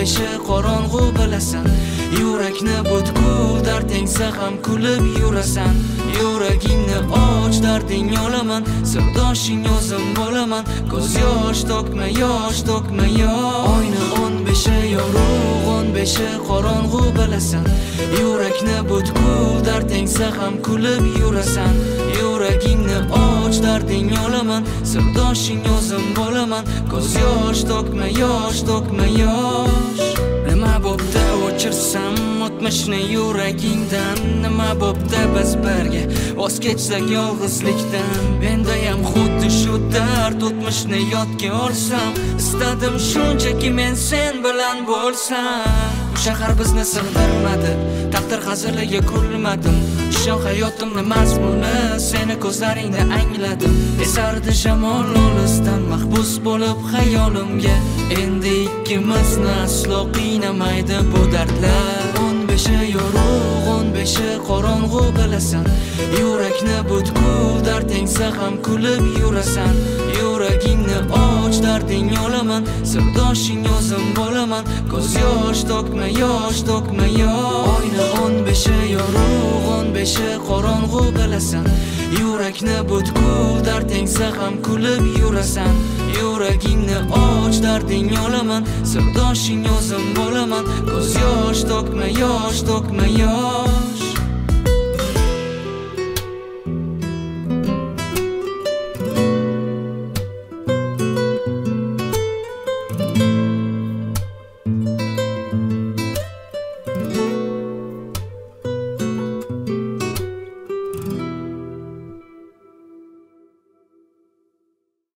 15 qorong'u bilasan. Yurakni butkul dard tengsa ham kulib yurasan. Yuragingni och, darding olaman, sirdoshing o'zim bo'laman. Ko'z yosh to'kma, yosh to'kma, yosh. Oyni 15 yorug', 15 qorong'u bilasan. Yurakni butkul dard tengsa ham kulib yurasan. Yuragingni och, darding olaman, sirdoshing o'zim bo'laman. Ko'z yosh to'kma, yosh to'kma, yosh. Nima bo'pti o'chirsam o'tmishni yuragingdan? Nima bo'pti biz birga voz kechsak yolg'izlikdan? Mendayam xuddi shu dard, o'tmishni yodga olsam. Istadim shunchaki men sen bilan bo'lsam. Shahar bizni sig'dirmadi, taqdir haziliga kulmadim. Ishon hayotimni mazmuni, seni ko'zlaringda angladim. Esardi shamol olisdan mahbus bo'lib xayolimga. Endi ikkimizni aslo qiynamaydi bu dardlar. 15 yorug', 15 qorong'u bilasan. Yurakni butkul dard tengsa ham kulib yurasan. Yuragingni och, darding olaman, sirdoshing o'zim bo'laman. Ko'z yosh to'kma, yosh to'kma, yosh. Oyni 15 yorug', 15 qorong'u bilasan. Yurakni butkul dard tengsa ham kulib yurasan. Yuragingni och, darding olaman, sirdoshing o'zim bo'laman. Ko'z yosh to'kma, yosh to'kma, yosh.